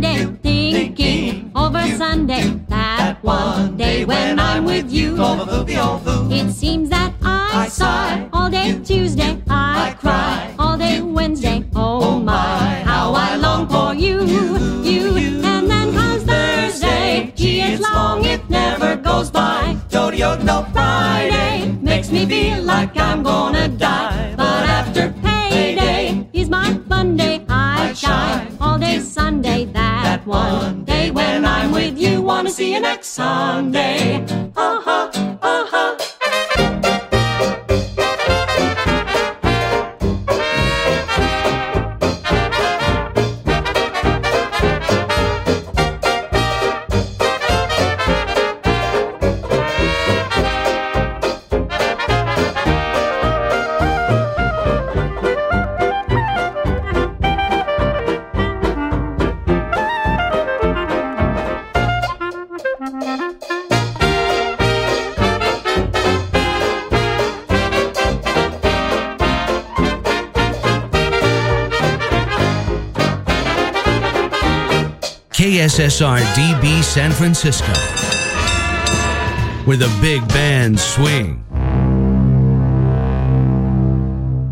Monday, thinking over Sunday, that one day when I'm with you. It seems that I sigh all day Tuesday, I cry all day Wednesday. Oh my, how I long for you. And then comes Thursday, gee, it's long, it never goes by. No Friday makes me feel like I'm gonna die. But after payday is my fun day. I shine all day Sunday, that one day when I'm with you. Wanna see you next Sunday. Uh-huh, uh-huh. KSSR DB San Francisco, where the big bands swing.